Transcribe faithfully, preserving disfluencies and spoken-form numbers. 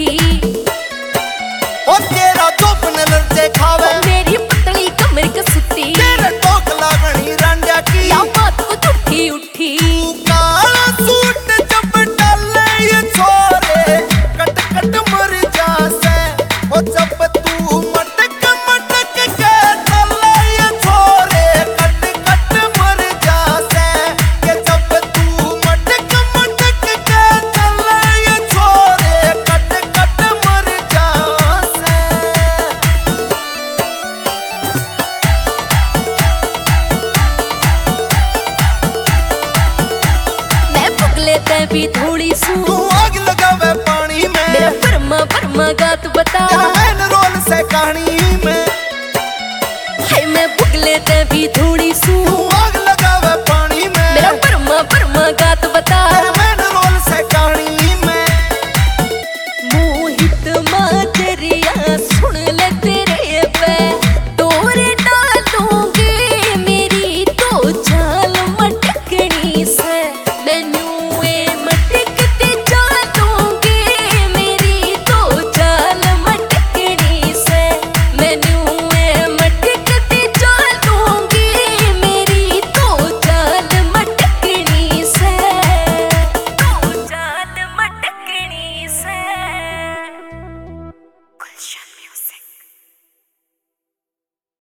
उठी। ओ तेरा चौपन लड़ते खावे मेरी पतली कमर कसुती। तेरे टोक लागनी रांझा की या बात को उठी उठी। काला सूट जब डाले ये छोरे कट कट मर जासे। ओ जब तू मटक मटक के चले ये छोरे कट कट मर जासे। के जब तू मटक मटक के चले ये छोरे कट कट मर जासे। मैं पुगले ते भी थोड़ी सू तू आग लगावे पानी में मेरा फरमा फरमा गात